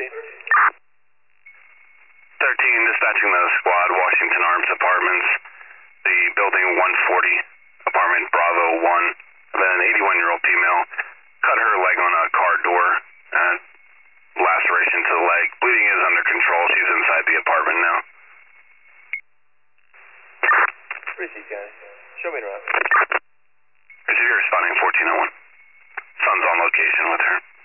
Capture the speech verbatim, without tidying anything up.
need? thirteen, dispatching the squad, Washington Arms Apartments, the building one forty, apartment Bravo one, then an eighty-one-year-old female, cut her leg on a car door, and laceration to the leg. Bleeding is under control. She's inside the apartment now. Receive, guys. Show me around. Receiver responding fourteen oh one. Son's on location with her.